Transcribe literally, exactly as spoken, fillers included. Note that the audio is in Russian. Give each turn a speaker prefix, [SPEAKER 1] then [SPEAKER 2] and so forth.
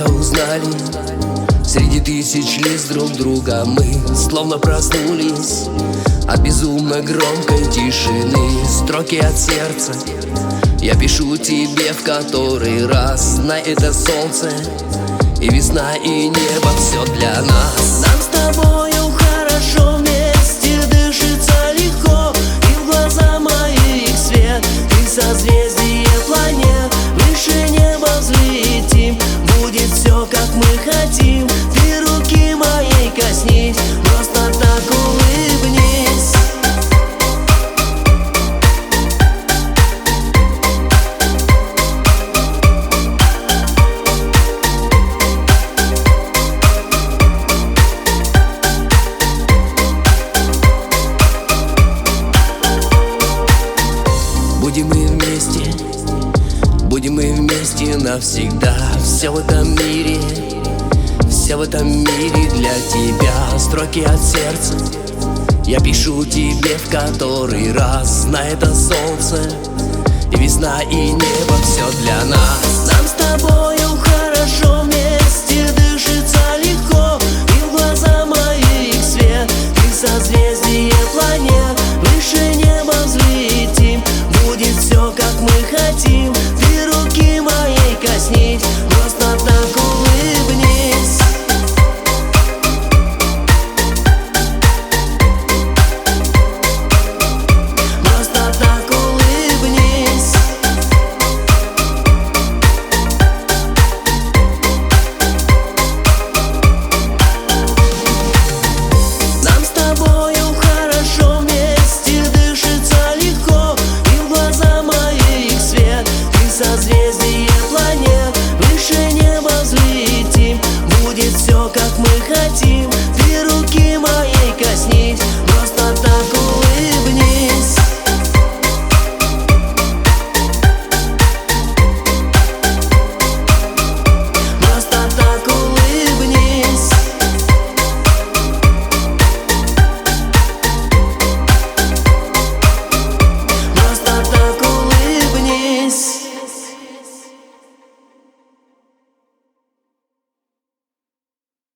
[SPEAKER 1] только узнали, среди тысяч лиц друг друга мы словно проснулись от безумно громкой тишины. Строки от сердца я пишу тебе в который раз. На это солнце и весна, и небо, все для нас.
[SPEAKER 2] Нам с тобою хорошо вместе, дышится легко, и в глаза мои их свет. Ты созвездие планет, выше неба взлетим. Будет все, как мы хотим, ты руки моей коснись, просто так улыбнись.
[SPEAKER 1] Будем мы вместе, будем мы вместе навсегда. Все в этом мире, все в этом мире для тебя. Строки от сердца я пишу тебе в который раз. На это солнце и весна, и небо, все для нас.
[SPEAKER 2] Нам с тобою хорошо вместе,